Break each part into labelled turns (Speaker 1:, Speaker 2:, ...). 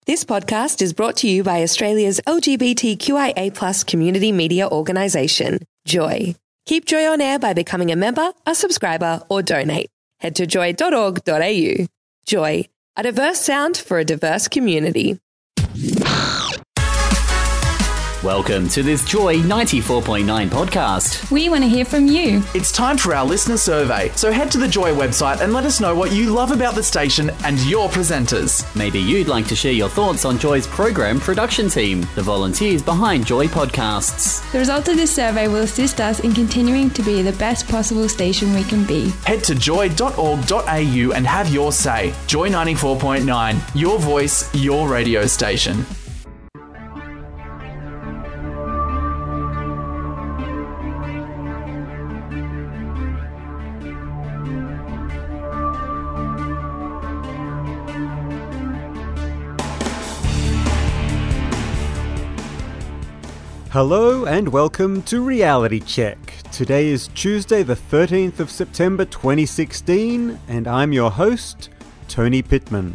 Speaker 1: This podcast is brought to you by Australia's LGBTQIA+ community media organisation, Joy. Keep Joy on air by becoming a member, a subscriber, or donate. Head to joy.org.au. Joy, a diverse sound for a diverse community.
Speaker 2: Welcome to this Joy 94.9 podcast.
Speaker 3: We want to hear from you.
Speaker 4: It's time for our listener survey, so head to the Joy website and let us know what you love about the station and your presenters.
Speaker 2: Maybe you'd like to share your thoughts on Joy's program production team, the volunteers behind Joy Podcasts.
Speaker 3: The result of this survey will assist us in continuing to be the best possible station we can be.
Speaker 4: Head to joy.org.au and have your say. Joy 94.9, your voice, your radio station.
Speaker 5: Hello and welcome to Reality Check. Today is Tuesday the 13th of September 2016 and I'm your host, Tony Pittman.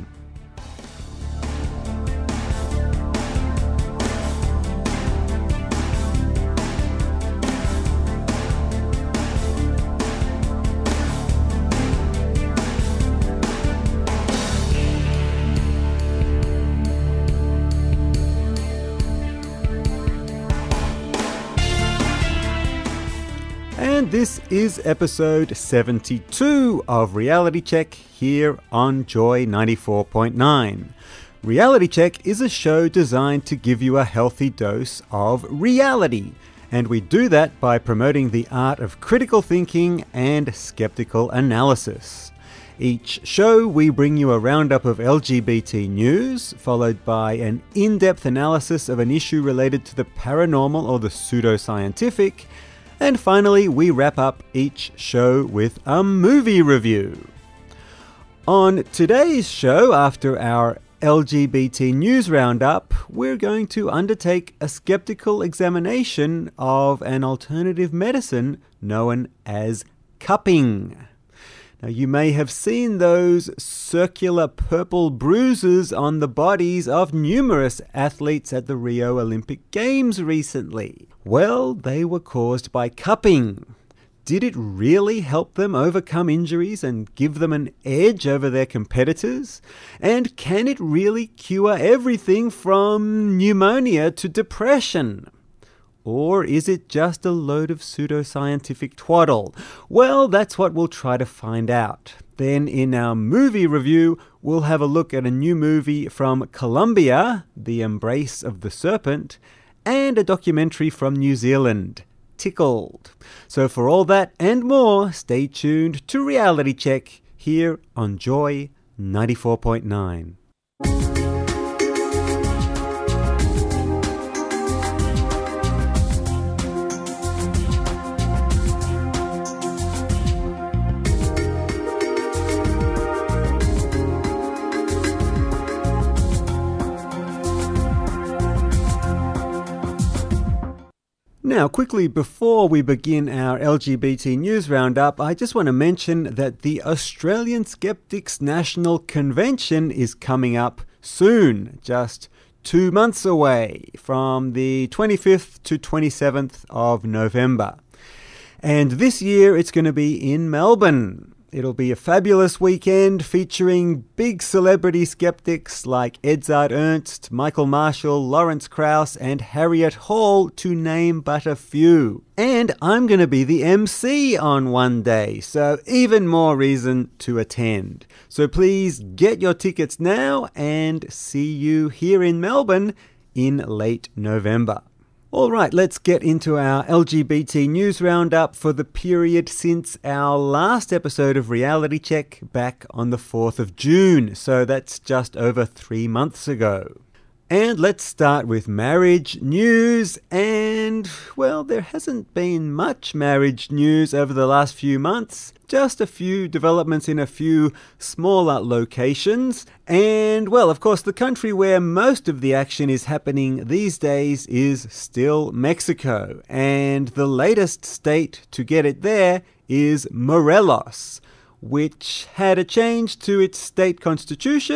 Speaker 5: And this is episode 72 of Reality Check here on Joy 94.9. Reality Check is a show designed to give you a healthy dose of reality. And we do that by promoting the art of critical thinking and skeptical analysis. Each show we bring you a roundup of LGBT news, followed by an in-depth analysis of an issue related to the paranormal or the pseudoscientific. And finally, we wrap up each show with a movie review. On today's show, after our LGBT news roundup, we're going to undertake a skeptical examination of an alternative medicine known as cupping. Now, you may have seen those circular purple bruises on the bodies of numerous athletes at the Rio Olympic Games recently. Well, they were caused by cupping. Did it really help them overcome injuries and give them an edge over their competitors? And can it really cure everything from pneumonia to depression? Or is it just a load of pseudoscientific twaddle? Well, that's what we'll try to find out. Then in our movie review, we'll have a look at a new movie from Colombia, The Embrace of the Serpent, and a documentary from New Zealand, Tickled. So for all that and more, stay tuned to Reality Check here on Joy 94.9. Now, quickly before we begin our LGBT news roundup, I just want to mention that the Australian Skeptics National Convention is coming up soon, just 2 months away, from the 25th to 27th of November. And this year it's going to be in Melbourne. It'll be a fabulous weekend featuring big celebrity skeptics like Edzard Ernst, Michael Marshall, Lawrence Krauss and Harriet Hall, to name but a few. And I'm going to be the MC on one day, so even more reason to attend. So please get your tickets now and see you here in Melbourne in late November. All right, let's get into our LGBT news roundup for the period since our last episode of Reality Check back on the 4th of June. So that's just over 3 months ago. And let's start with marriage news. And, well, there hasn't been much marriage news over the last few months. Just a few developments in a few smaller locations. And, well, of course, the country where most of the action is happening these days is still Mexico. And the latest state to get it there is Morelos, which had a change to its state constitution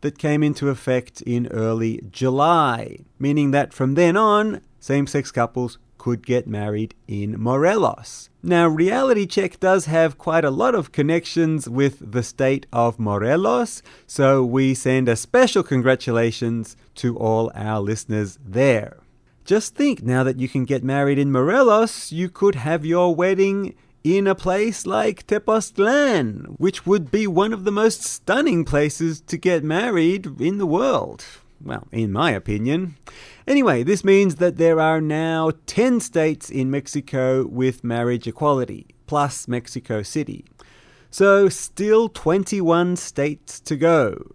Speaker 5: that came into effect in early July, meaning that from then on, same-sex couples could get married in Morelos. Now, Reality Check does have quite a lot of connections with the state of Morelos, so we send a special congratulations to all our listeners there. Just think, now that you can get married in Morelos, you could have your wedding in a place like Tepoztlan, which would be one of the most stunning places to get married in the world. Well, in my opinion. Anyway, this means that there are now 10 states in Mexico with marriage equality, plus Mexico City. So still 21 states to go.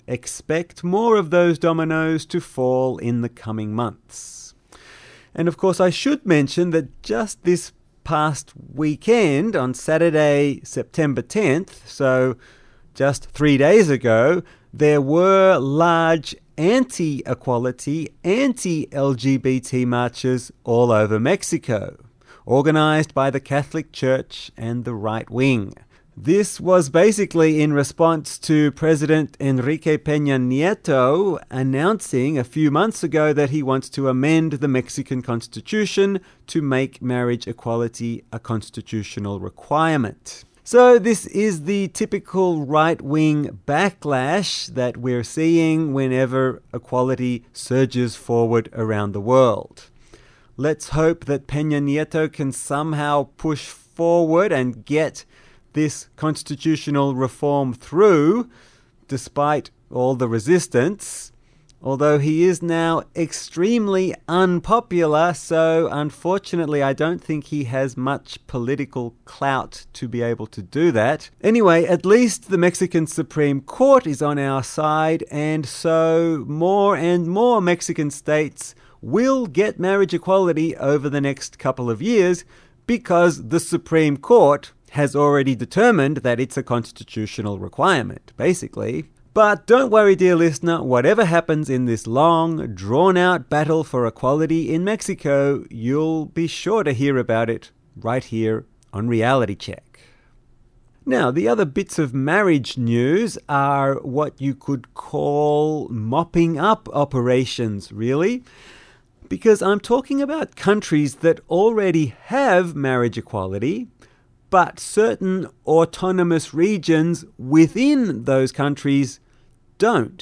Speaker 5: Expect more of those dominoes to fall in the coming months. And of course, I should mention that just this past weekend, on Saturday, September 10th, so just 3 days ago, there were large anti-equality, anti-LGBT marches all over Mexico, organized by the Catholic Church and the right wing. This was basically in response to President Enrique Peña Nieto announcing a few months ago that he wants to amend the Mexican Constitution to make marriage equality a constitutional requirement. So this is the typical right-wing backlash that we're seeing whenever equality surges forward around the world. Let's hope that Peña Nieto can somehow push forward and get this constitutional reform through, despite all the resistance, although he is now extremely unpopular, so unfortunately I don't think he has much political clout to be able to do that. Anyway, at least the Mexican Supreme Court is on our side, and so more and more Mexican states will get marriage equality over the next couple of years because the Supreme Court has already determined that it's a constitutional requirement, basically. But don't worry, dear listener, whatever happens in this long, drawn-out battle for equality in Mexico, you'll be sure to hear about it right here on Reality Check. Now, the other bits of marriage news are what you could call mopping up operations, really, because I'm talking about countries that already have marriage equality, but certain autonomous regions within those countries don't.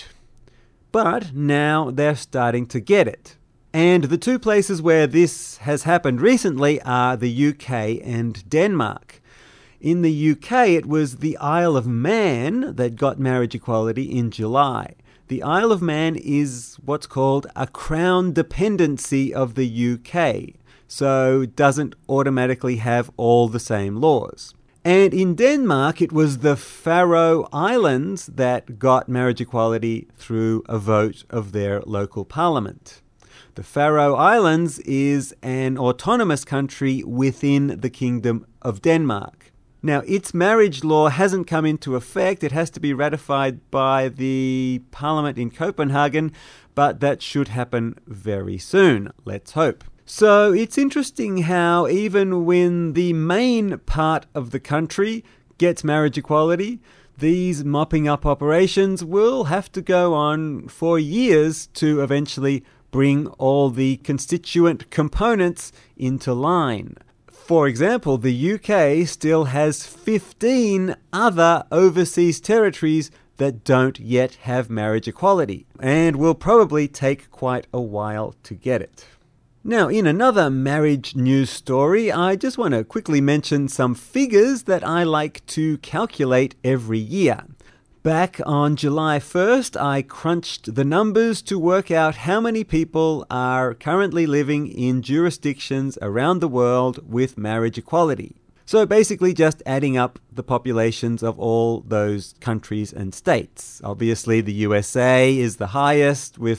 Speaker 5: But now they're starting to get it. And the two places where this has happened recently are the UK and Denmark. In the UK, it was the Isle of Man that got marriage equality in July. The Isle of Man is what's called a crown dependency of the UK, so it doesn't automatically have all the same laws. And in Denmark, it was the Faroe Islands that got marriage equality through a vote of their local parliament. The Faroe Islands is an autonomous country within the Kingdom of Denmark. Now, its marriage law hasn't come into effect. It has to be ratified by the parliament in Copenhagen, but that should happen very soon. Let's hope. So it's interesting how even when the main part of the country gets marriage equality, these mopping up operations will have to go on for years to eventually bring all the constituent components into line. For example, the UK still has 15 other overseas territories that don't yet have marriage equality, and will probably take quite a while to get it. Now, in another marriage news story, I just want to quickly mention some figures that I like to calculate every year. Back on July 1st, I crunched the numbers to work out how many people are currently living in jurisdictions around the world with marriage equality. So basically just adding up the populations of all those countries and states. Obviously, the USA is the highest with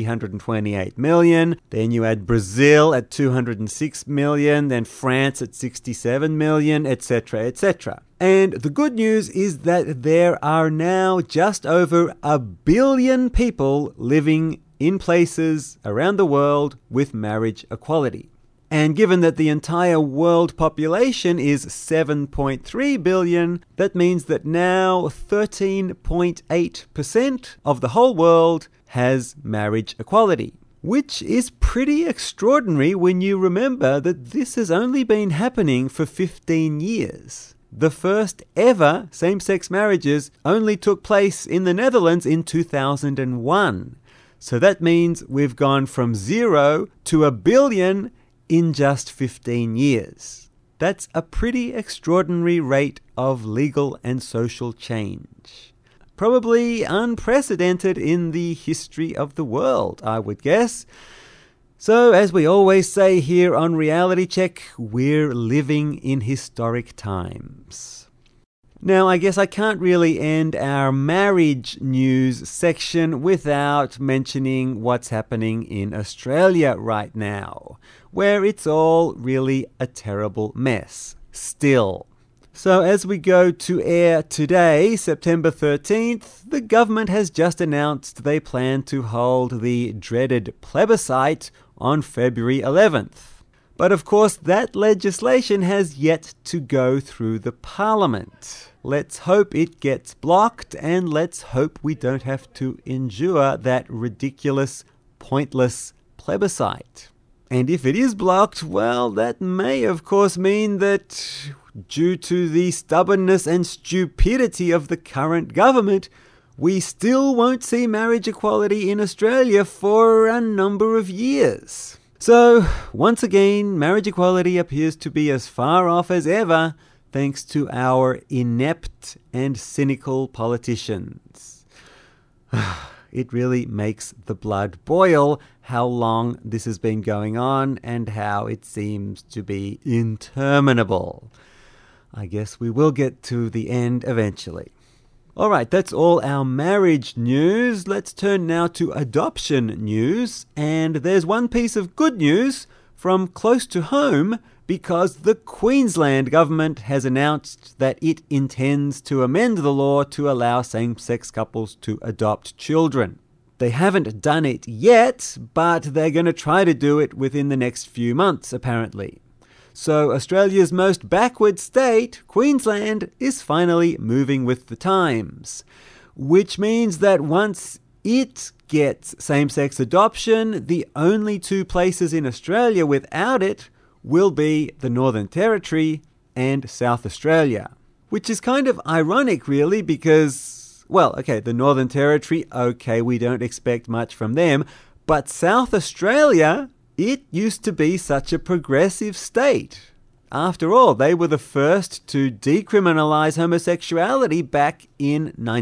Speaker 5: 328 million. Then you add Brazil at 206 million, then France at 67 million, etc., etc. And the good news is that there are now just over 1 billion people living in places around the world with marriage equality. And given that the entire world population is 7.3 billion, that means that now 13.8% of the whole world has marriage equality, which is pretty extraordinary when you remember that this has only been happening for 15 years. The first ever same-sex marriages only took place in the Netherlands in 2001. So that means we've gone from 0 to 1 billion in just 15 years. That's a pretty extraordinary rate of legal and social change. Probably unprecedented in the history of the world, I would guess. So, as we always say here on Reality Check, we're living in historic times. Now, I guess I can't really end our marriage news section without mentioning what's happening in Australia right now, where it's all really a terrible mess, still. So as we go to air today, September 13th, the government has just announced they plan to hold the dreaded plebiscite on February 11th. But of course, that legislation has yet to go through the parliament. Let's hope it gets blocked, and let's hope we don't have to endure that ridiculous, pointless plebiscite. And if it is blocked, well, that may of course mean that due to the stubbornness and stupidity of the current government, we still won't see marriage equality in Australia for a number of years. So, once again, marriage equality appears to be as far off as ever, thanks to our inept and cynical politicians. It really makes the blood boil how long this has been going on and how it seems to be interminable. I guess we will get to the end eventually. All right, that's all our marriage news. Let's turn now to adoption news. And there's one piece of good news from close to home, because the Queensland government has announced that it intends to amend the law to allow same-sex couples to adopt children. They haven't done it yet, but they're going to try to do it within the next few months, apparently. So Australia's most backward state, Queensland, is finally moving with the times, which means that once it gets same-sex adoption, the only two places in Australia without it will be the Northern Territory and South Australia, which is kind of ironic, really, because, well, okay, the Northern Territory, okay, we don't expect much from them, but South Australia, it used to be such a progressive state. After all, they were the first to decriminalise homosexuality back in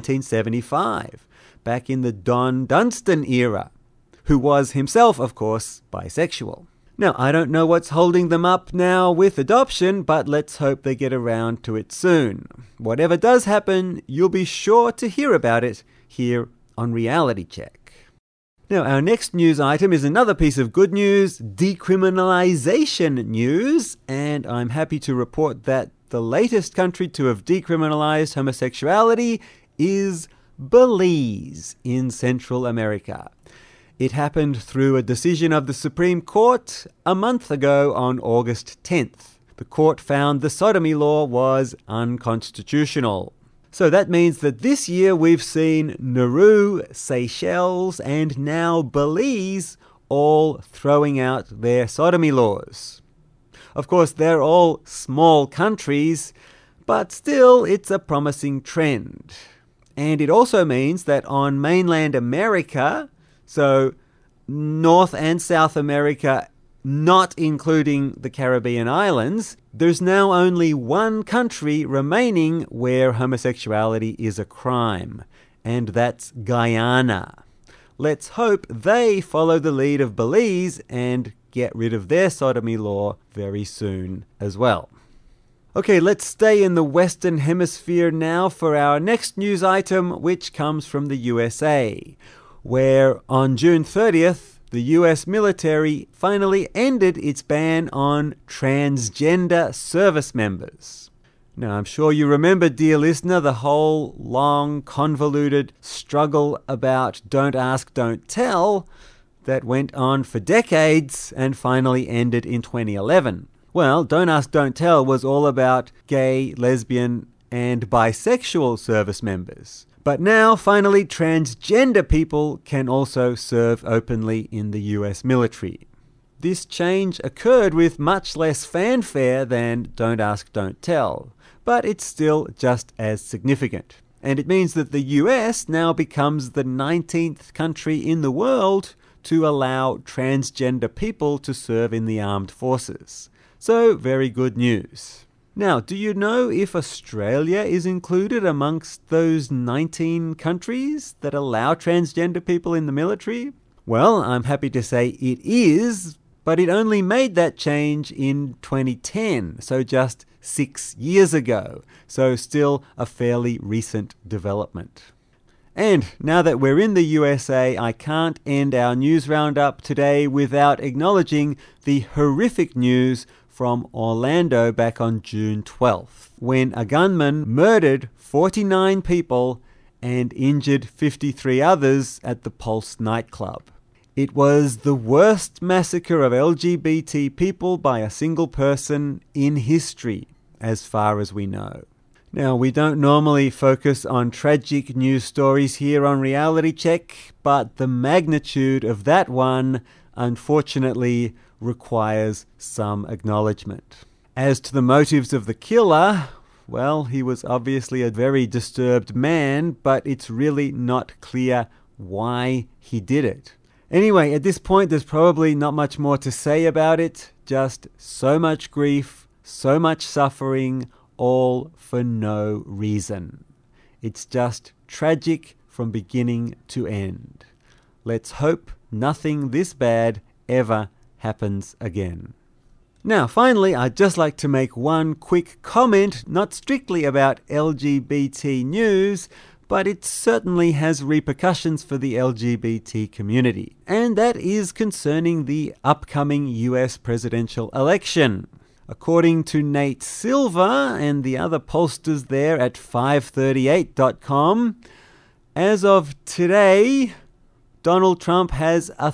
Speaker 5: 1975, back in the Don Dunstan era, who was himself, of course, bisexual. Now, I don't know what's holding them up now with adoption, but let's hope they get around to it soon. Whatever does happen, you'll be sure to hear about it here on Reality Check. Now, our next news item is another piece of good news, decriminalisation news, and I'm happy to report that the latest country to have decriminalised homosexuality is Belize in Central America. It happened through a decision of the Supreme Court a month ago on August 10th. The court found the sodomy law was unconstitutional. So that means that this year we've seen Nauru, Seychelles, and now Belize all throwing out their sodomy laws. Of course, they're all small countries, but still it's a promising trend. And it also means that on mainland America, so North and South America, not including the Caribbean islands, there's now only one country remaining where homosexuality is a crime, and that's Guyana. Let's hope they follow the lead of Belize and get rid of their sodomy law very soon as well. Okay, let's stay in the Western Hemisphere now for our next news item, which comes from the USA, where on June 30th, the US military finally ended its ban on transgender service members. Now, I'm sure you remember, dear listener, the whole long, convoluted struggle about don't ask, don't tell. that went on for decades and finally ended in 2011. Well, Don't Ask, Don't Tell was all about gay, lesbian, and bisexual service members. But now, finally, transgender people can also serve openly in the US military. This change occurred with much less fanfare than Don't Ask, Don't Tell, but it's still just as significant. And it means that the US now becomes the 19th country in the world to allow transgender people to serve in the armed forces. So, very good news. Now, do you know if Australia is included amongst those 19 countries that allow transgender people in the military? Well, I'm happy to say it is, but it only made that change in 2010, so just 6 years ago. So still a fairly recent development. And now that we're in the USA, I can't end our news roundup today without acknowledging the horrific news from Orlando back on June 12th, when a gunman murdered 49 people and injured 53 others at the Pulse nightclub. It was the worst massacre of LGBT people by a single person in history, as far as we know. Now, we don't normally focus on tragic news stories here on Reality Check, but the magnitude of that one, unfortunately, requires some acknowledgement. As to the motives of the killer, well, he was obviously a very disturbed man, but it's really not clear why he did it. Anyway, at this point, there's probably not much more to say about it. Just so much grief, so much suffering, all for no reason. It's just tragic from beginning to end. Let's hope nothing this bad ever happens again. Now, finally, I'd just like to make one quick comment, not strictly about LGBT news, but it certainly has repercussions for the LGBT community, and that is concerning the upcoming US presidential election. According to Nate Silver and the other pollsters there at 538.com, as of today, Donald Trump has a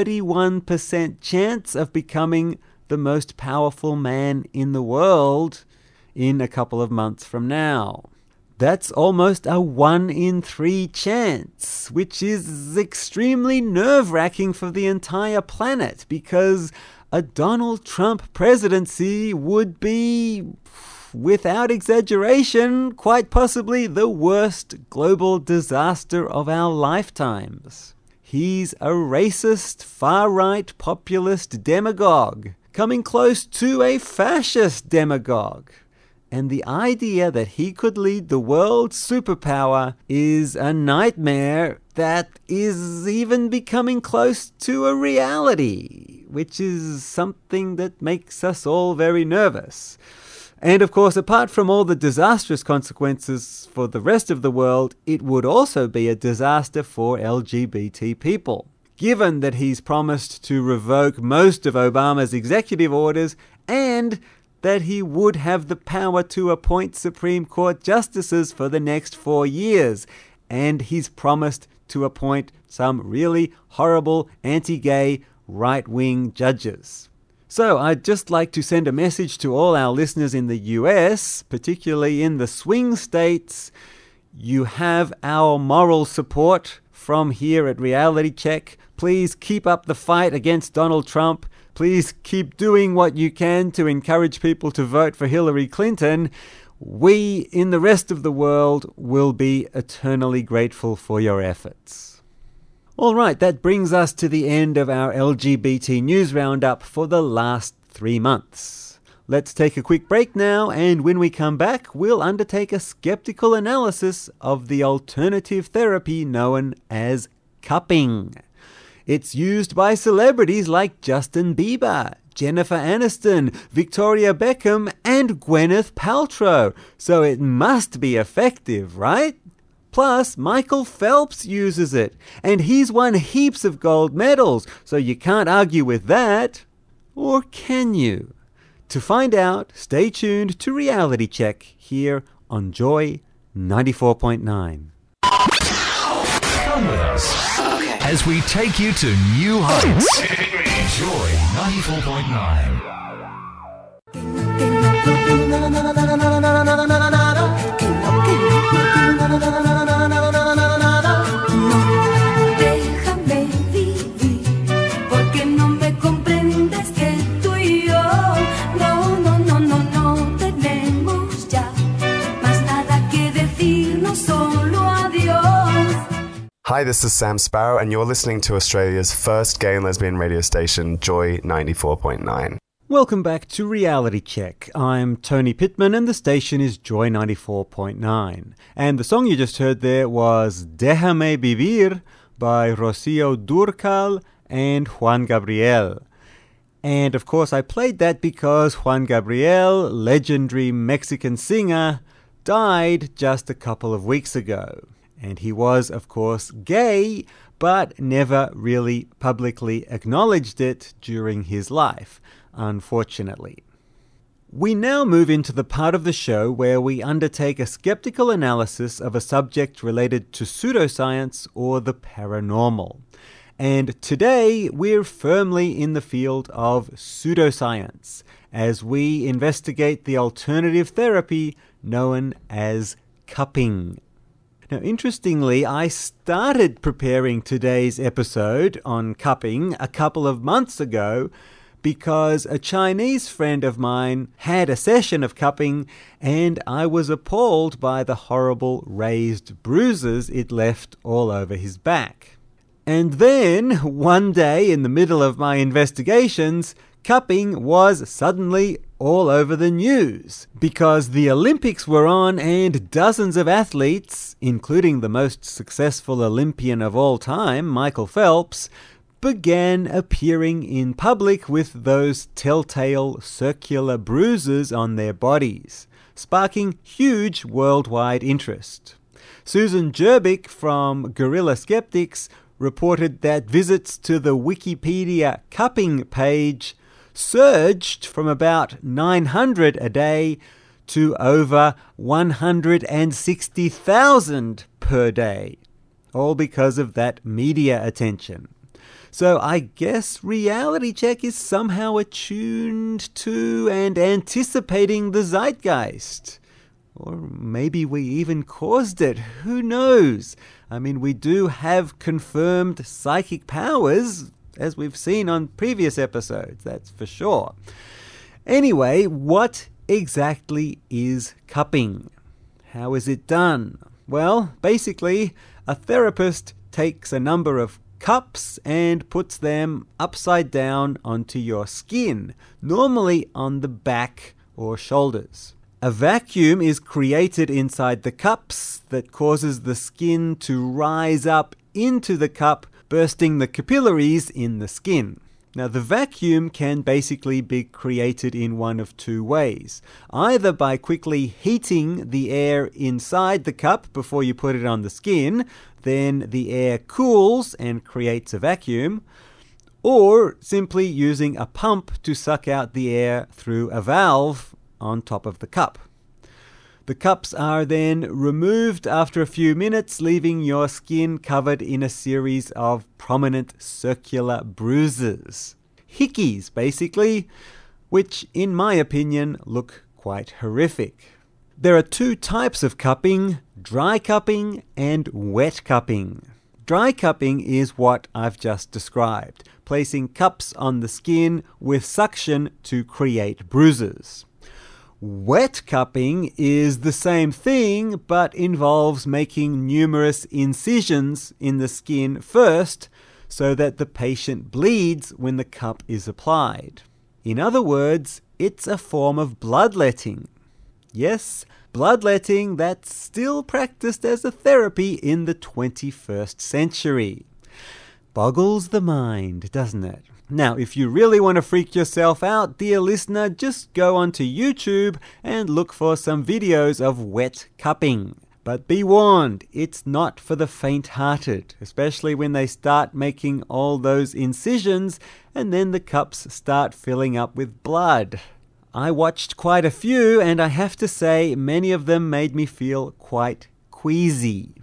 Speaker 5: 31% chance of becoming the most powerful man in the world in a couple of months from now. That's almost a 1 in 3 chance, which is extremely nerve-wracking for the entire planet, because a Donald Trump presidency would be, without exaggeration, quite possibly the worst global disaster of our lifetimes. He's a racist, far-right populist demagogue, coming close to a fascist demagogue. And the idea that he could lead the world's superpower is a nightmare that is even becoming close to a reality, which is something that makes us all very nervous. And of course, apart from all the disastrous consequences for the rest of the world, it would also be a disaster for LGBT people. Given that he's promised to revoke most of Obama's executive orders and that he would have the power to appoint Supreme Court justices for the next 4 years. And he's promised to appoint some really horrible anti-gay right-wing judges. So I'd just like to send a message to all our listeners in the US, particularly in the swing states. You have our moral support from here at Reality Check. Please keep up the fight against Donald Trump. Please keep doing what you can to encourage people to vote for Hillary Clinton. We in the rest of the world will be eternally grateful for your efforts. All right, that brings us to the end of our LGBT news roundup for the last 3 months. Let's take a quick break now, and when we come back, we'll undertake a skeptical analysis of the alternative therapy known as cupping. It's used by celebrities like Justin Bieber, Jennifer Aniston, Victoria Beckham, and Gwyneth Paltrow, so it must be effective, right? Plus, Michael Phelps uses it, and he's won heaps of gold medals, so you can't argue with that. Or can you? To find out, stay tuned to Reality Check here on Joy 94.9.
Speaker 6: Come with us as we take you to new heights. Joy 94.9.
Speaker 7: Déjame vivir, porque no me comprendes que tú y yo no tenemos ya más nada que decirnos, solo adiós.
Speaker 8: Hi, this is Sam Sparrow, and you're listening to Australia's first gay and lesbian radio station, Joy 94.9.
Speaker 5: Welcome back to Reality Check. I'm Tony Pittman and the station is Joy 94.9. And the song you just heard there was Déjame Vivir by Rocío Dúrcal and Juan Gabriel. And of course I played that because Juan Gabriel, legendary Mexican singer, died just a couple of weeks ago. And he was, of course, gay, but never really publicly acknowledged it during his life, unfortunately. We now move into the part of the show where we undertake a skeptical analysis of a subject related to pseudoscience or the paranormal. And today we're firmly in the field of pseudoscience as we investigate the alternative therapy known as cupping. Now, interestingly, I started preparing today's episode on cupping a couple of months ago because a Chinese friend of mine had a session of cupping and I was appalled by the horrible raised bruises it left all over his back. And then, one day in the middle of my investigations, cupping was suddenly all over the news because the Olympics were on and dozens of athletes, including the most successful Olympian of all time, Michael Phelps, began appearing in public with those telltale circular bruises on their bodies, sparking huge worldwide interest. Susan Jerbick from Guerrilla Skeptics reported that visits to the Wikipedia cupping page surged from about 900 a day to over 160,000 per day, all because of that media attention. So I guess Reality Check is somehow attuned to and anticipating the zeitgeist. Or maybe we even caused it. Who knows? I mean, we do have confirmed psychic powers, as we've seen on previous episodes, that's for sure. Anyway, what exactly is cupping? How is it done? Well, basically, a therapist takes a number of cups and puts them upside down onto your skin, normally on the back or shoulders. A vacuum is created inside the cups that causes the skin to rise up into the cup, bursting the capillaries in the skin. Now, the vacuum can basically be created in one of two ways. Either by quickly heating the air inside the cup before you put it on the skin, then the air cools and creates a vacuum, or simply using a pump to suck out the air through a valve on top of the cup. The cups are then removed after a few minutes, leaving your skin covered in a series of prominent circular bruises. Hickeys, basically, which, in my opinion, look quite horrific. There are two types of cupping: dry cupping and wet cupping. Dry cupping is what I've just described, placing cups on the skin with suction to create bruises. Wet cupping is the same thing, but involves making numerous incisions in the skin first so that the patient bleeds when the cup is applied. In other words, it's a form of bloodletting. Yes, bloodletting that's still practiced as a therapy in the 21st century. Boggles the mind, doesn't it? Now, if you really want to freak yourself out, dear listener, just go onto YouTube and look for some videos of wet cupping. But be warned, it's not for the faint-hearted, especially when they start making all those incisions and then the cups start filling up with blood. I watched quite a few, and I have to say many of them made me feel quite queasy.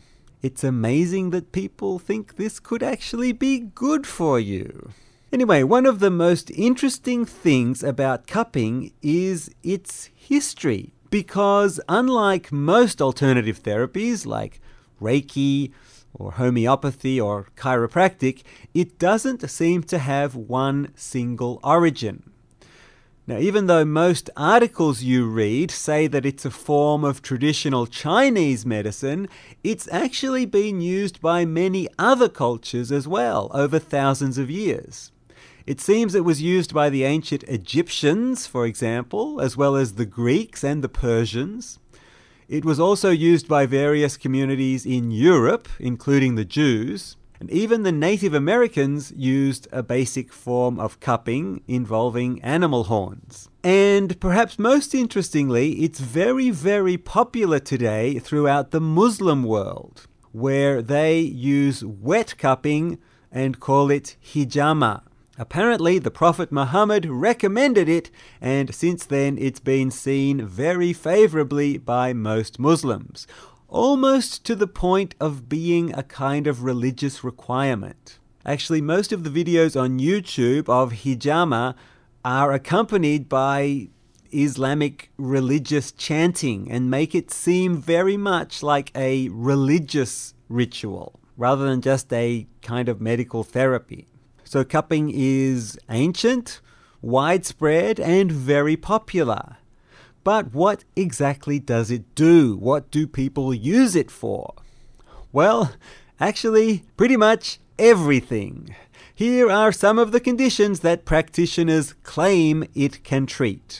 Speaker 5: It's amazing that people think this could actually be good for you. Anyway, one of the most interesting things about cupping is its history, because unlike most alternative therapies like Reiki or homeopathy or chiropractic, it doesn't seem to have one single origin. Now, even though most articles you read say that it's a form of traditional Chinese medicine, it's actually been used by many other cultures as well over thousands of years. It seems it was used by the ancient Egyptians, for example, as well as the Greeks and the Persians. It was also used by various communities in Europe, including the Jews. And even the Native Americans used a basic form of cupping involving animal horns. And perhaps most interestingly, it's very, very popular today throughout the Muslim world, where they use wet cupping and call it hijama. Apparently, the Prophet Muhammad recommended it, and since then it's been seen very favorably by most Muslims, almost to the point of being a kind of religious requirement. Actually, most of the videos on YouTube of hijama are accompanied by Islamic religious chanting and make it seem very much like a religious ritual rather than just a kind of medical therapy. So cupping is ancient, widespread, and very popular. But what exactly does it do? What do people use it for? Well, actually, pretty much everything. Here are some of the conditions that practitioners claim it can treat.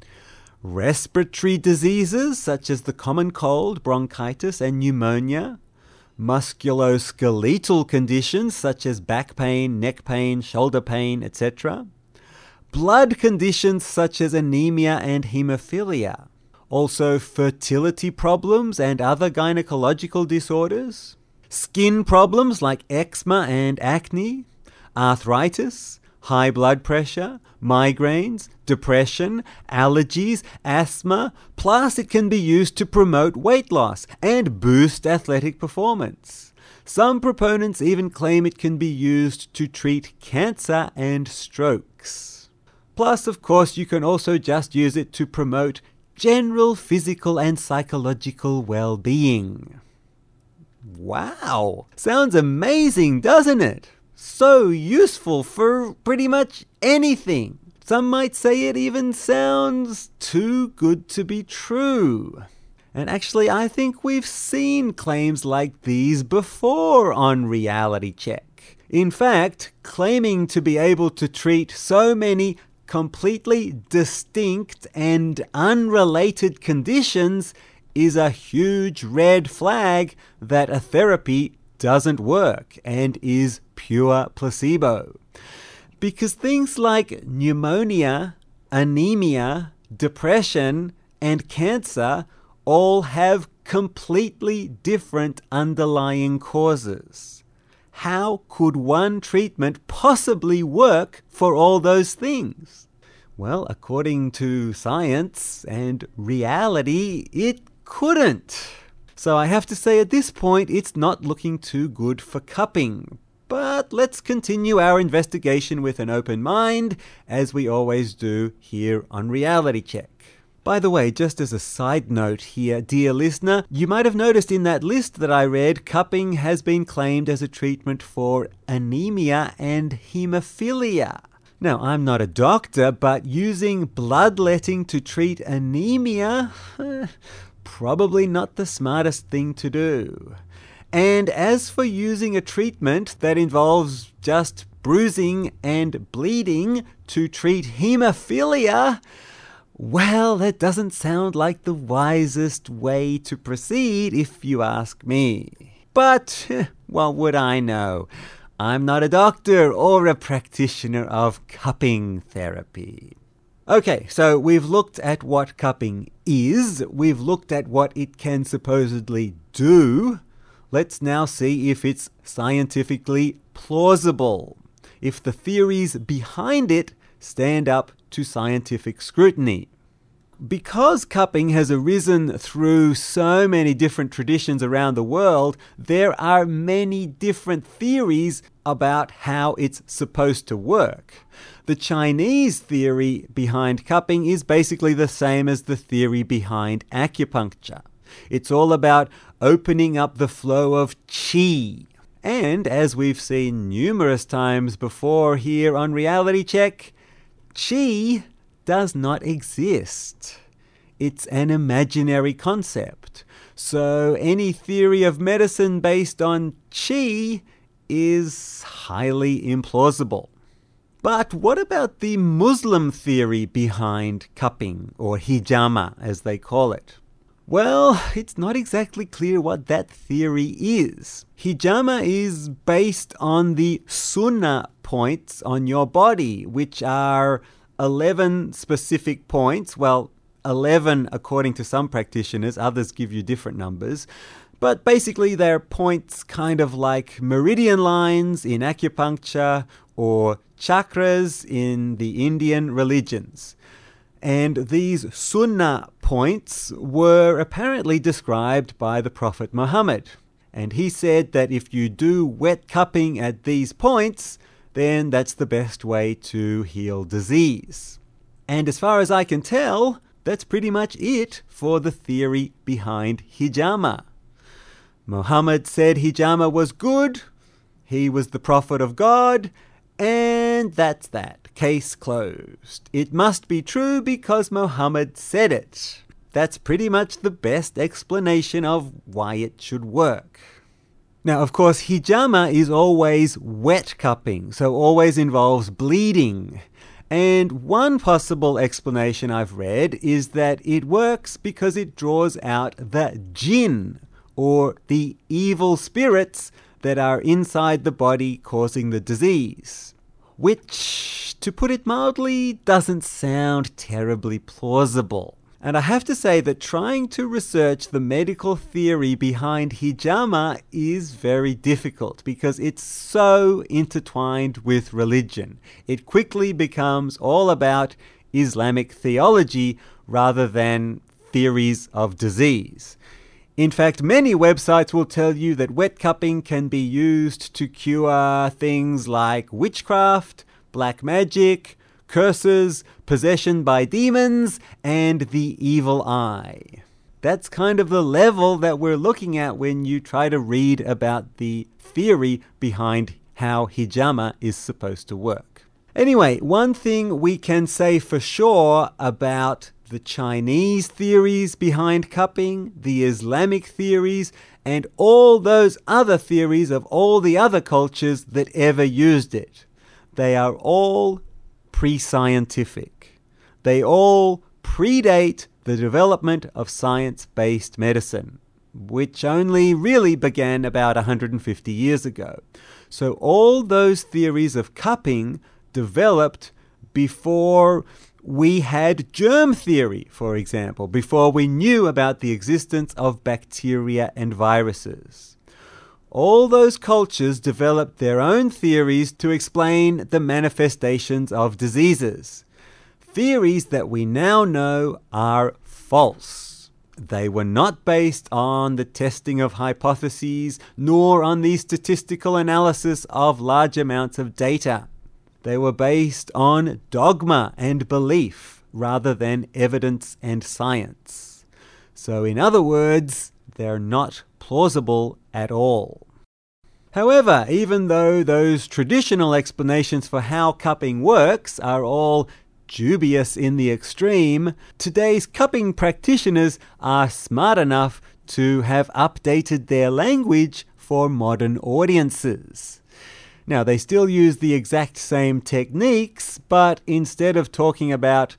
Speaker 5: Respiratory diseases such as the common cold, bronchitis, and pneumonia. Musculoskeletal conditions such as back pain, neck pain, shoulder pain, etc. Blood conditions such as anemia and hemophilia. Also fertility problems and other gynecological disorders. Skin problems like eczema and acne. Arthritis, high blood pressure, migraines, depression, allergies, asthma, plus it can be used to promote weight loss and boost athletic performance. Some proponents even claim it can be used to treat cancer and strokes. Plus, of course, you can also just use it to promote general physical and psychological well-being. Wow! Sounds amazing, doesn't it? So useful for pretty much anything. Some might say it even sounds too good to be true. And actually, I think we've seen claims like these before on Reality Check. In fact, claiming to be able to treat so many completely distinct and unrelated conditions is a huge red flag that a therapy doesn't work and is pure placebo. Because things like pneumonia, anemia, depression, and cancer all have completely different underlying causes. How could one treatment possibly work for all those things? Well, according to science and reality, it couldn't. So I have to say at this point, it's not looking too good for cupping. But let's continue our investigation with an open mind, as we always do here on Reality Check. By the way, just as a side note here, dear listener, you might have noticed in that list that I read, cupping has been claimed as a treatment for anemia and hemophilia. Now, I'm not a doctor, but using bloodletting to treat anemia, probably not the smartest thing to do. And as for using a treatment that involves just bruising and bleeding to treat hemophilia, well, that doesn't sound like the wisest way to proceed if you ask me. But what would I know? I'm not a doctor or a practitioner of cupping therapy. Okay, so we've looked at what cupping is. We've looked at what it can supposedly do. Let's now see if it's scientifically plausible, if the theories behind it stand up to scientific scrutiny. Because cupping has arisen through so many different traditions around the world, there are many different theories about how it's supposed to work. The Chinese theory behind cupping is basically the same as the theory behind acupuncture. It's all about opening up the flow of qi. And as we've seen numerous times before here on Reality Check, qi does not exist. It's an imaginary concept. So any theory of medicine based on qi is highly implausible. But what about the Muslim theory behind cupping, or hijama as they call it? Well, it's not exactly clear what that theory is. Hijama is based on the sunnah points on your body, which are 11 specific points. Well, 11 according to some practitioners, others give you different numbers. But basically they're points kind of like meridian lines in acupuncture or chakras in the Indian religions. And these sunnah points were apparently described by the Prophet Muhammad. And he said that if you do wet cupping at these points, then that's the best way to heal disease. And as far as I can tell, that's pretty much it for the theory behind hijama. Muhammad said hijama was good, he was the prophet of God, and that's that. Case closed. It must be true because Muhammad said it. That's pretty much the best explanation of why it should work. Now, of course, hijama is always wet cupping, so always involves bleeding. And one possible explanation I've read is that it works because it draws out the jinn, or the evil spirits that are inside the body causing the disease. Which, to put it mildly, doesn't sound terribly plausible. And I have to say that trying to research the medical theory behind hijama is very difficult because it's so intertwined with religion. It quickly becomes all about Islamic theology rather than theories of disease. In fact, many websites will tell you that wet cupping can be used to cure things like witchcraft, black magic, curses, possession by demons, and the evil eye. That's kind of the level that we're looking at when you try to read about the theory behind how hijama is supposed to work. Anyway, one thing we can say for sure about the Chinese theories behind cupping, the Islamic theories, and all those other theories of all the other cultures that ever used it. They are all pre-scientific. They all predate the development of science-based medicine, which only really began about 150 years ago. So all those theories of cupping developed before we had germ theory, for example, before we knew about the existence of bacteria and viruses. All those cultures developed their own theories to explain the manifestations of diseases. Theories that we now know are false. They were not based on the testing of hypotheses, nor on the statistical analysis of large amounts of data. They were based on dogma and belief rather than evidence and science. So in other words, they're not plausible at all. However, even though those traditional explanations for how cupping works are all dubious in the extreme, today's cupping practitioners are smart enough to have updated their language for modern audiences. Now, they still use the exact same techniques, but instead of talking about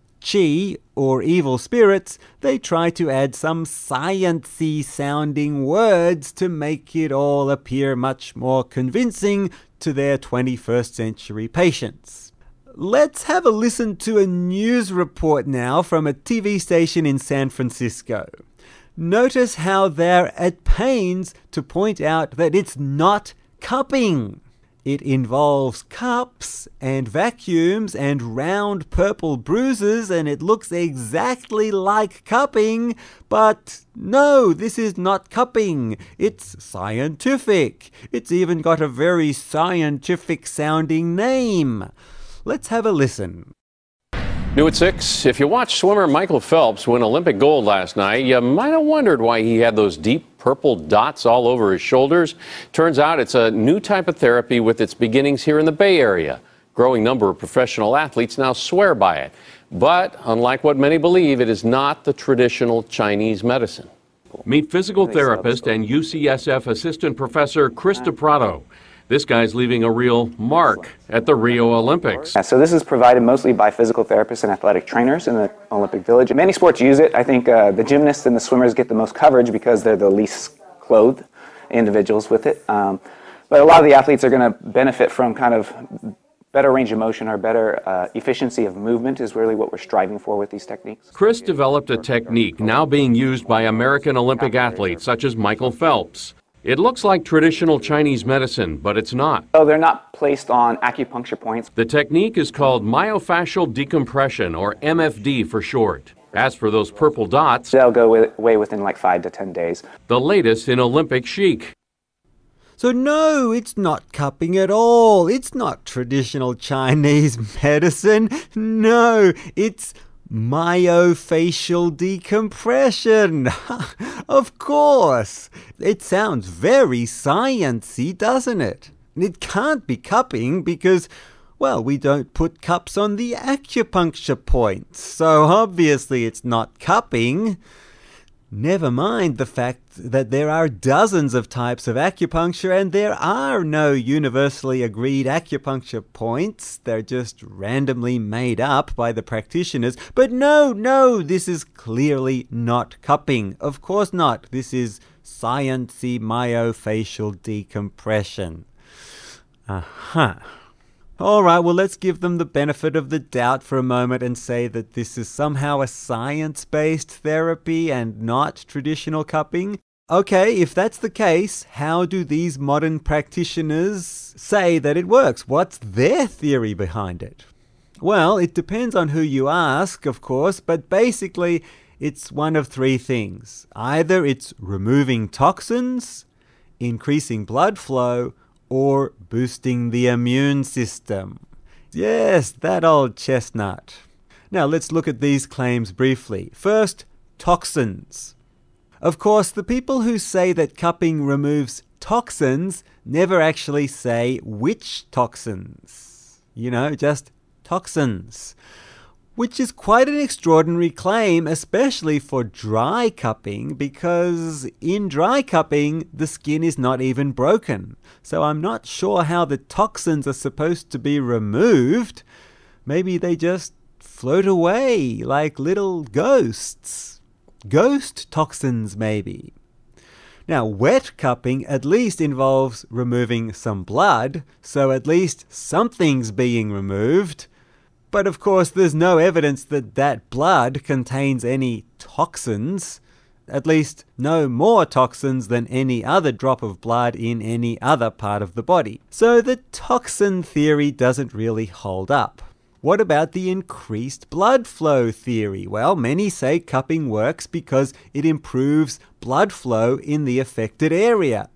Speaker 5: qi or evil spirits, they try to add some science-y sounding words to make it all appear much more convincing to their 21st century patients. Let's have a listen to a news report now from a TV station in San Francisco. Notice how they're at pains to point out that it's not cupping. It involves cups and vacuums and round purple bruises, and it looks exactly like cupping, but no, this is not cupping. It's scientific. It's even got a very scientific-sounding name. Let's have a listen.
Speaker 9: New at 6, if you watched swimmer Michael Phelps win Olympic gold last night, you might have wondered why he had those deep purple dots all over his shoulders. Turns out it's a new type of therapy with its beginnings here in the Bay Area. Growing number of professional athletes now swear by it. But unlike what many believe, it is not the traditional Chinese medicine. Meet physical therapist and UCSF assistant professor Chris DiPrato. This guy's leaving a real mark at the Rio Olympics.
Speaker 10: So this is provided mostly by physical therapists and athletic trainers in the Olympic Village. Many sports use it. I think the gymnasts and the swimmers get the most coverage because they're the least clothed individuals with it. But a lot of the athletes are going to benefit from kind of better range of motion or better efficiency of movement is really what we're striving for with these techniques.
Speaker 9: Chris developed a technique now being used by American Olympic athletes such as Michael Phelps. It looks like traditional Chinese medicine, but it's not.
Speaker 10: So they're not placed on acupuncture points.
Speaker 9: The technique is called myofascial decompression, or MFD for short. As for those purple dots,
Speaker 10: they'll go away within like 5 to 10 days.
Speaker 9: The latest in Olympic chic.
Speaker 5: So no, it's not cupping at all. It's not traditional Chinese medicine. No, it's myofascial decompression. Of course. It sounds very sciencey, doesn't it? It can't be cupping because, well, we don't put cups on the acupuncture points. So obviously it's not cupping. Never mind the fact that there are dozens of types of acupuncture and there are no universally agreed acupuncture points. They're just randomly made up by the practitioners. But no, this is clearly not cupping. Of course not. This is sciencey myofascial decompression. All right, well, let's give them the benefit of the doubt for a moment and say that this is somehow a science-based therapy and not traditional cupping. Okay, if that's the case, how do these modern practitioners say that it works? What's their theory behind it? Well, it depends on who you ask, of course, but basically it's one of three things. Either it's removing toxins, increasing blood flow, or boosting the immune system. Yes, that old chestnut. Now let's look at these claims briefly. First, toxins. Of course, the people who say that cupping removes toxins never actually say which toxins. Just toxins. Which is quite an extraordinary claim, especially for dry cupping, because in dry cupping, the skin is not even broken. So I'm not sure how the toxins are supposed to be removed. Maybe they just float away like little ghosts. Ghost toxins, maybe. Now, wet cupping at least involves removing some blood, so at least something's being removed. But of course, there's no evidence that that blood contains any toxins, at least no more toxins than any other drop of blood in any other part of the body. So the toxin theory doesn't really hold up. What about the increased blood flow theory? Well, many say cupping works because it improves blood flow in the affected area.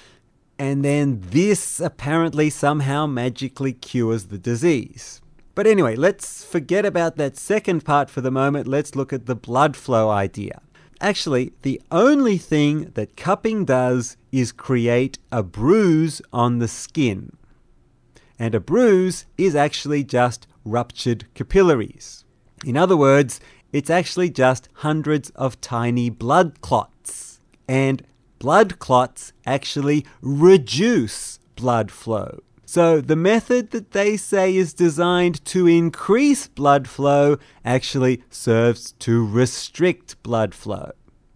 Speaker 5: And then this apparently somehow magically cures the disease. But anyway, let's forget about that second part for the moment. Let's look at the blood flow idea. Actually, the only thing that cupping does is create a bruise on the skin. And a bruise is actually just ruptured capillaries. In other words, it's actually just hundreds of tiny blood clots. And blood clots actually reduce blood flow. So the method that they say is designed to increase blood flow actually serves to restrict blood flow.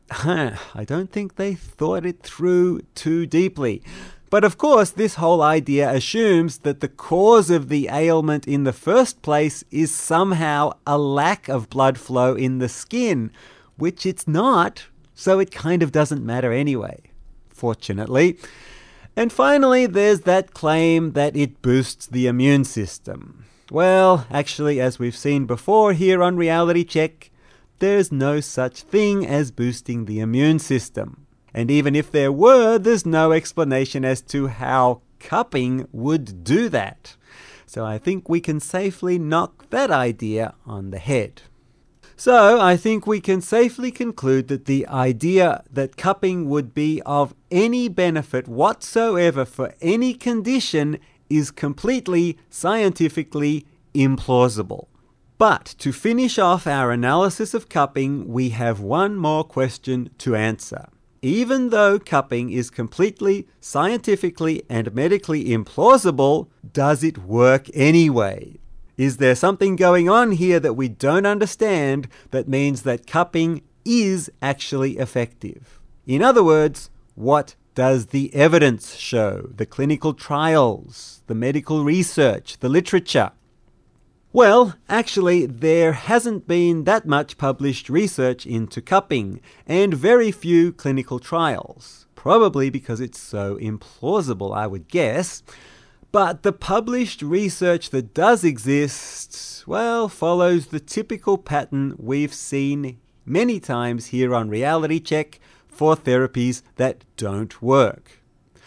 Speaker 5: I don't think they thought it through too deeply. But of course, this whole idea assumes that the cause of the ailment in the first place is somehow a lack of blood flow in the skin, which it's not, so it kind of doesn't matter anyway, fortunately. And finally, there's that claim that it boosts the immune system. Well, actually, as we've seen before here on Reality Check, there's no such thing as boosting the immune system. And even if there were, there's no explanation as to how cupping would do that. So I think we can safely knock that idea on the head. So I think we can safely conclude that the idea that cupping would be of any benefit whatsoever for any condition is completely scientifically implausible. But to finish off our analysis of cupping, we have one more question to answer. Even though cupping is completely scientifically and medically implausible, does it work anyway? Is there something going on here that we don't understand that means that cupping is actually effective? In other words, what does the evidence show? The clinical trials, the medical research, the literature? Well, actually, there hasn't been that much published research into cupping, and very few clinical trials. Probably because it's so implausible, I would guess. But the published research that does exist, well, follows the typical pattern we've seen many times here on Reality Check for therapies that don't work.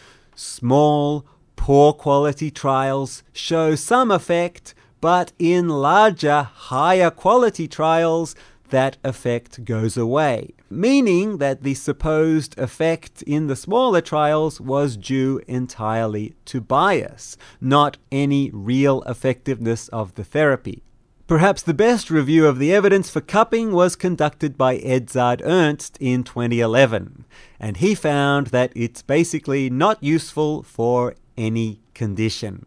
Speaker 5: Small, poor quality trials show some effect, but in larger, higher quality trials, that effect goes away, meaning that the supposed effect in the smaller trials was due entirely to bias, not any real effectiveness of the therapy. Perhaps the best review of the evidence for cupping was conducted by Edzard Ernst in 2011, and he found that it's basically not useful for any condition.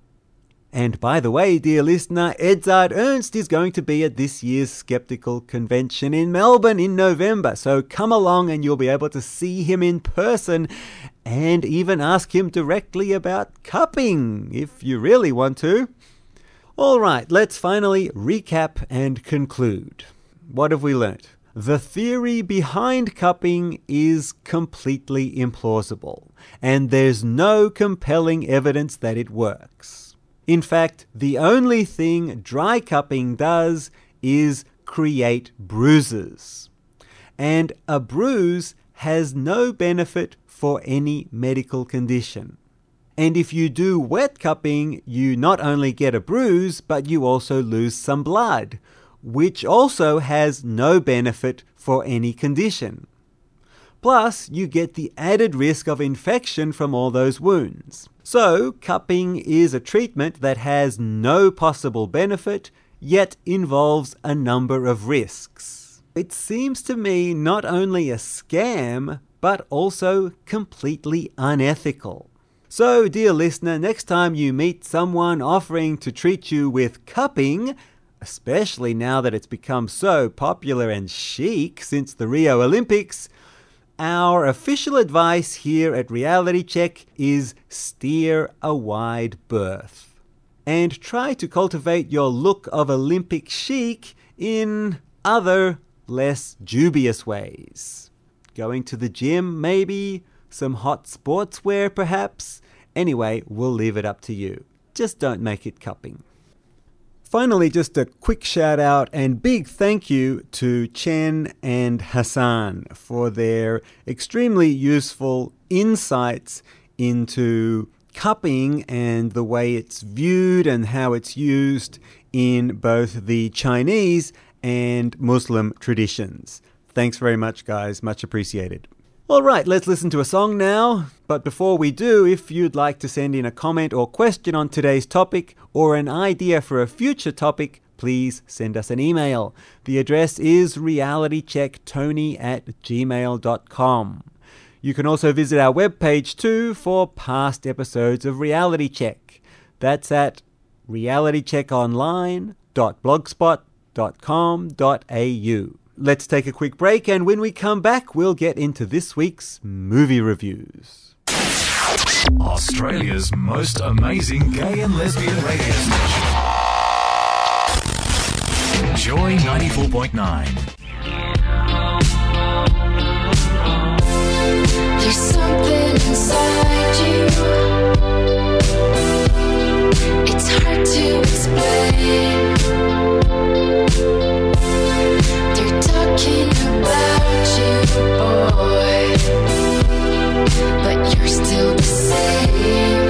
Speaker 5: And by the way, dear listener, Edzard Ernst is going to be at this year's Skeptical Convention in Melbourne in November. So come along and you'll be able to see him in person and even ask him directly about cupping, if you really want to. All right, let's finally recap and conclude. What have we learnt? The theory behind cupping is completely implausible, and there's no compelling evidence that it works. In fact, the only thing dry cupping does is create bruises. And a bruise has no benefit for any medical condition. And if you do wet cupping, you not only get a bruise, but you also lose some blood, which also has no benefit for any condition. Plus, you get the added risk of infection from all those wounds. So, cupping is a treatment that has no possible benefit, yet involves a number of risks. It seems to me not only a scam, but also completely unethical. So, dear listener, next time you meet someone offering to treat you with cupping, especially now that it's become so popular and chic since the Rio Olympics, our official advice here at Reality Check is steer a wide berth. And try to cultivate your look of Olympic chic in other, less dubious ways. Going to the gym, maybe? Some hot sportswear, perhaps? Anyway, we'll leave it up to you. Just don't make it cupping. Finally, just a quick shout out and big thank you to Chen and Hassan for their extremely useful insights into cupping and the way it's viewed and how it's used in both the Chinese and Muslim traditions. Thanks very much, guys. Much appreciated. All right, let's listen to a song now. But before we do, if you'd like to send in a comment or question on today's topic or an idea for a future topic, please send us an email. The address is realitychecktony@gmail.com. You can also visit our webpage too for past episodes of Reality Check. That's at realitycheckonline.blogspot.com.au. Let's take a quick break, and when we come back, we'll get into this week's movie reviews.
Speaker 6: Australia's most amazing gay and lesbian radio station. Joy 94.9.
Speaker 7: There's something inside you. It's hard to explain. They're talking about you, boy, but you're still the same.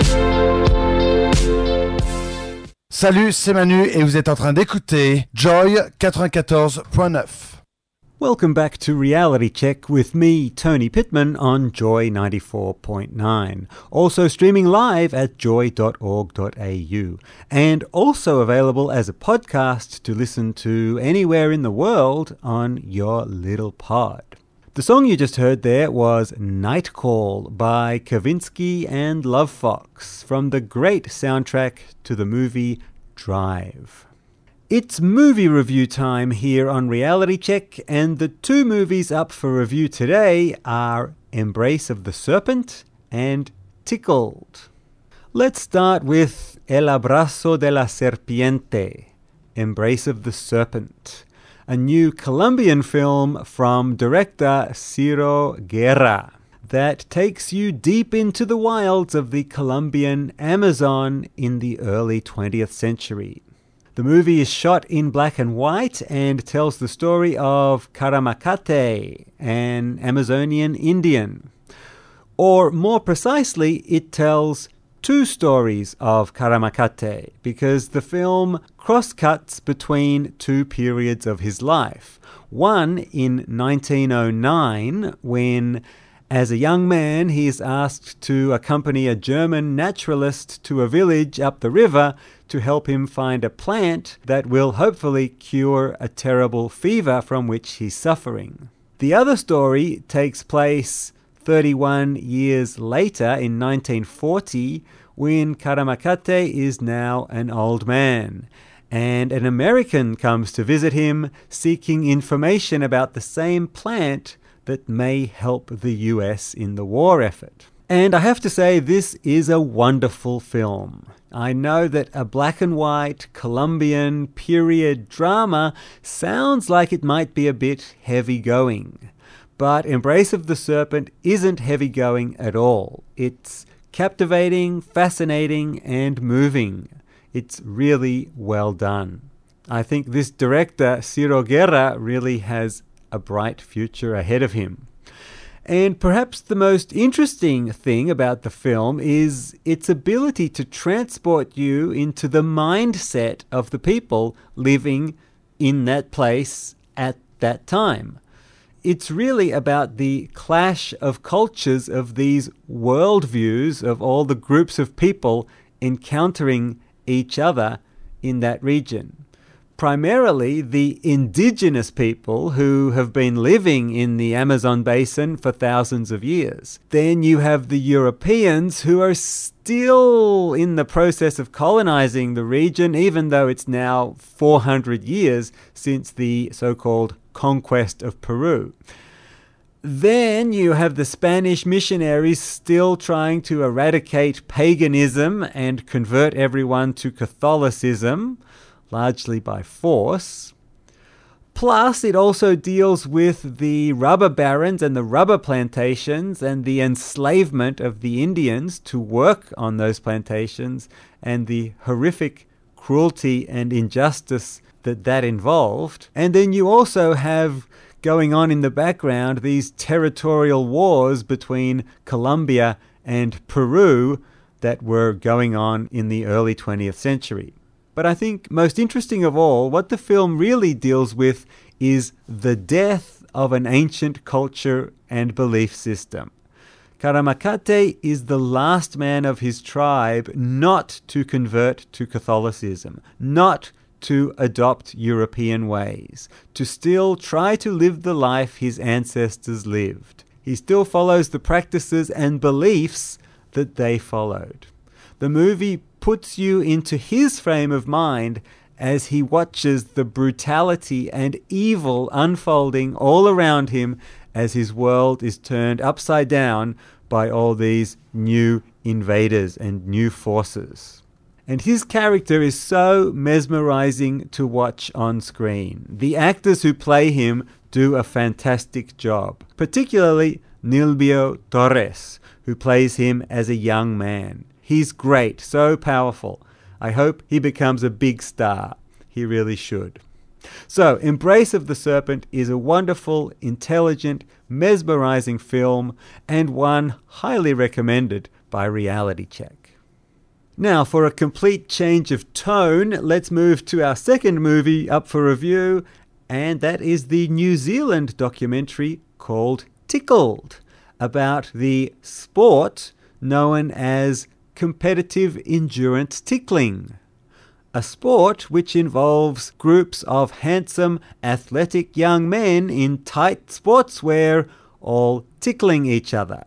Speaker 11: Salut, c'est Manu et vous êtes en train d'écouter Joy 94.9.
Speaker 5: Welcome back to Reality Check with me, Tony Pittman, on Joy 94.9. Also streaming live at joy.org.au and also available as a podcast to listen to anywhere in the world on your little pod. The song you just heard there was Night Call by Kavinsky and Love Fox from the great soundtrack to the movie Drive. It's movie review time here on Reality Check, and the two movies up for review today are Embrace of the Serpent and Tickled. Let's start with El Abrazo de la Serpiente, Embrace of the Serpent, a new Colombian film from director Ciro Guerra that takes you deep into the wilds of the Colombian Amazon in the early 20th century. The movie is shot in black and white and tells the story of Caramacate, an Amazonian Indian. Or more precisely, it tells two stories of Caramacate because the film cross-cuts between two periods of his life. One in 1909 when, as a young man, he is asked to accompany a German naturalist to a village up the river to help him find a plant that will hopefully cure a terrible fever from which he's suffering. The other story takes place 31 years later in 1940 when Caramacate is now an old man, and an American comes to visit him seeking information about the same plant that may help the US in the war effort. And I have to say, this is a wonderful film. I know that a black and white Colombian period drama sounds like it might be a bit heavy-going, but Embrace of the Serpent isn't heavy-going at all. It's captivating, fascinating, and moving. It's really well done. I think this director, Ciro Guerra, really has a bright future ahead of him. And perhaps the most interesting thing about the film is its ability to transport you into the mindset of the people living in that place at that time. It's really about the clash of cultures of these worldviews of all the groups of people encountering each other in that region. Primarily the indigenous people who have been living in the Amazon basin for thousands of years. Then you have the Europeans who are still in the process of colonizing the region, even though it's now 400 years since the so-called conquest of Peru. Then you have the Spanish missionaries still trying to eradicate paganism and convert everyone to Catholicism, largely by force. Plus, it also deals with the rubber barons and the rubber plantations and the enslavement of the Indians to work on those plantations and the horrific cruelty and injustice that involved. And then you also have going on in the background these territorial wars between Colombia and Peru that were going on in the early 20th century. But I think most interesting of all, what the film really deals with is the death of an ancient culture and belief system. Caramacate is the last man of his tribe not to convert to Catholicism, not to adopt European ways, to still try to live the life his ancestors lived. He still follows the practices and beliefs that they followed. The movie puts you into his frame of mind as he watches the brutality and evil unfolding all around him as his world is turned upside down by all these new invaders and new forces. And his character is so mesmerizing to watch on screen. The actors who play him do a fantastic job, particularly Nilbio Torres, who plays him as a young man. He's great, so powerful. I hope he becomes a big star. He really should. So, Embrace of the Serpent is a wonderful, intelligent, mesmerizing film, and one highly recommended by Reality Check. Now, for a complete change of tone, let's move to our second movie up for review, and that is the New Zealand documentary called Tickled, about the sport known as competitive endurance tickling. A sport which involves groups of handsome, athletic young men in tight sportswear all tickling each other.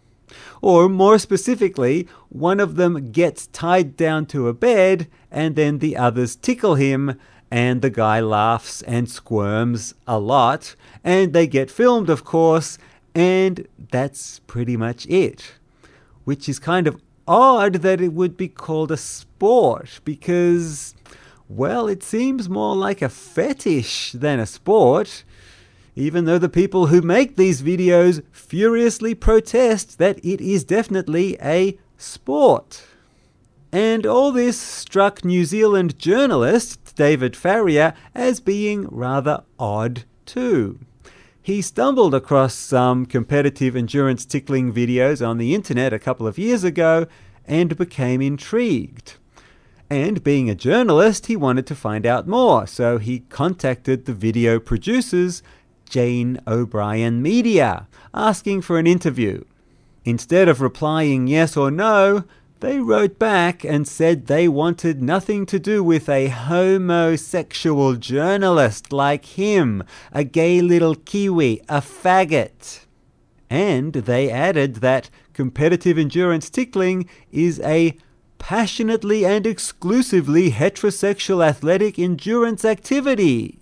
Speaker 5: Or more specifically, one of them gets tied down to a bed and then the others tickle him, and the guy laughs and squirms a lot, and they get filmed, of course, and that's pretty much it. Which is kind of odd that it would be called a sport because, well, it seems more like a fetish than a sport, even though the people who make these videos furiously protest that it is definitely a sport. And all this struck New Zealand journalist David Farrier as being rather odd too. He stumbled across some competitive endurance tickling videos on the internet a couple of years ago and became intrigued. And being a journalist, he wanted to find out more, so he contacted the video producers, Jane O'Brien Media, asking for an interview. Instead of replying yes or no, they wrote back and said they wanted nothing to do with a homosexual journalist like him, a gay little Kiwi, a faggot. And they added that competitive endurance tickling is a passionately and exclusively heterosexual athletic endurance activity.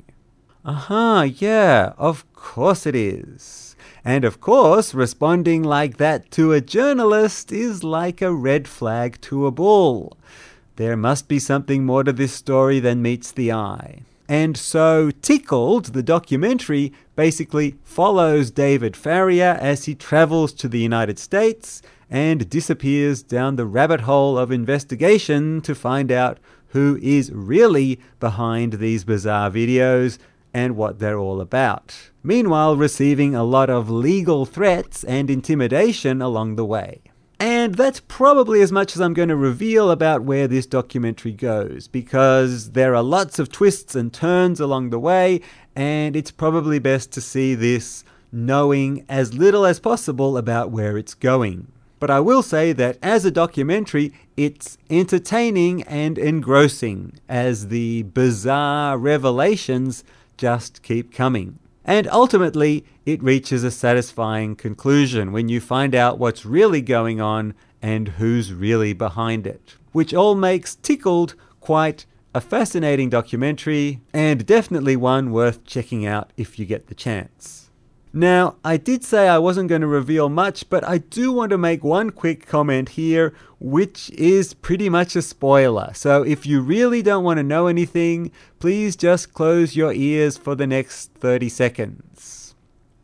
Speaker 5: Yeah, of course it is. And of course, responding like that to a journalist is like a red flag to a bull. There must be something more to this story than meets the eye. And so Tickled, the documentary, basically follows David Farrier as he travels to the United States and disappears down the rabbit hole of investigation to find out who is really behind these bizarre videos and what they're all about. Meanwhile, receiving a lot of legal threats and intimidation along the way. And that's probably as much as I'm going to reveal about where this documentary goes, because there are lots of twists and turns along the way, and it's probably best to see this knowing as little as possible about where it's going. But I will say that as a documentary, it's entertaining and engrossing as the bizarre revelations just keep coming. And ultimately, it reaches a satisfying conclusion when you find out what's really going on and who's really behind it. Which all makes Tickled quite a fascinating documentary, and definitely one worth checking out if you get the chance. Now, I did say I wasn't going to reveal much, but I do want to make one quick comment here, which is pretty much a spoiler. So if you really don't want to know anything, please just close your ears for the next 30 seconds.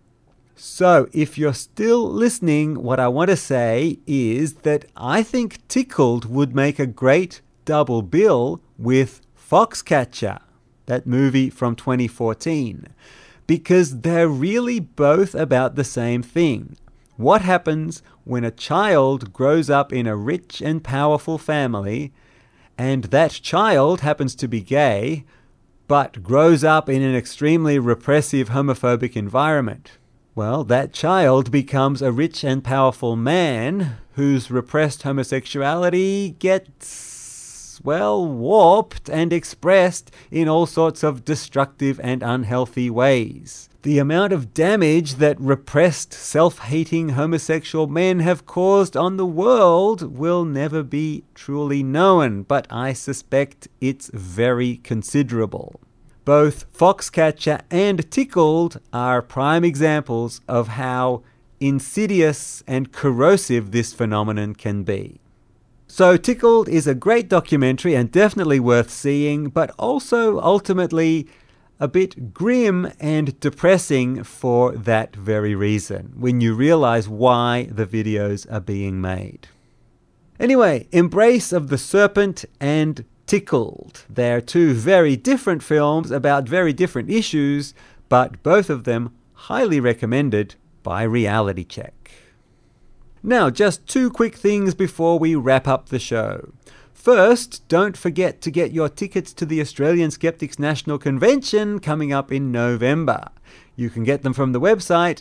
Speaker 5: So if you're still listening, what I want to say is that I think Tickled would make a great double bill with Foxcatcher, that movie from 2014. Because they're really both about the same thing. What happens when a child grows up in a rich and powerful family, and that child happens to be gay, but grows up in an extremely repressive homophobic environment? Well, that child becomes a rich and powerful man whose repressed homosexuality gets, well, warped and expressed in all sorts of destructive and unhealthy ways. The amount of damage that repressed, self-hating homosexual men have caused on the world will never be truly known, but I suspect it's very considerable. Both Foxcatcher and Tickled are prime examples of how insidious and corrosive this phenomenon can be. So Tickled is a great documentary and definitely worth seeing, but also ultimately a bit grim and depressing for that very reason, when you realize why the videos are being made. Anyway, Embrace of the Serpent and Tickled. They're two very different films about very different issues, but both of them highly recommended by Reality Check. Now, just two quick things before we wrap up the show. First, don't forget to get your tickets to the Australian Skeptics National Convention coming up in November. You can get them from the website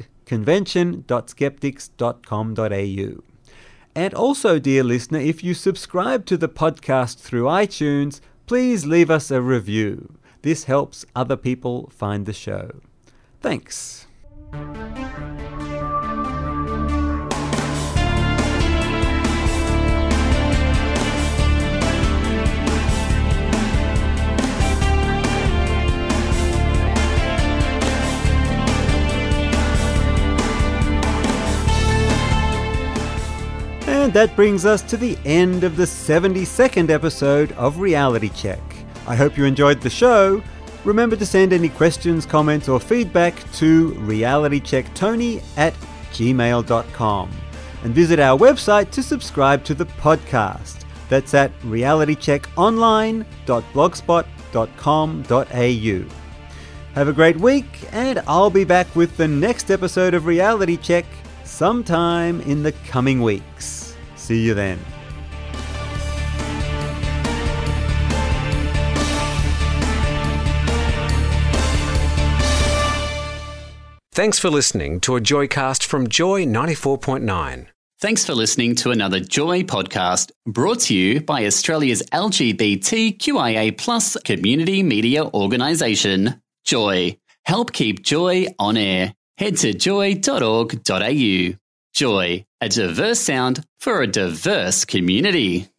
Speaker 5: convention.skeptics.com.au. And also, dear listener, if you subscribe to the podcast through iTunes, please leave us a review. This helps other people find the show. Thanks. And that brings us to the end of the 72nd episode of Reality Check. I hope you enjoyed the show. Remember to send any questions, comments or feedback to realitychecktony@gmail.com and visit our website to subscribe to the podcast. That's at realitycheckonline.blogspot.com.au. Have a great week, and I'll be back with the next episode of Reality Check sometime in the coming weeks. See you then.
Speaker 12: Thanks for listening to a Joycast from Joy 94.9.
Speaker 2: Thanks for listening to another Joy podcast brought to you by Australia's LGBTQIA+ community media organisation, Joy. Help keep Joy on air. Head to joy.org.au. Joy, a diverse sound for a diverse community.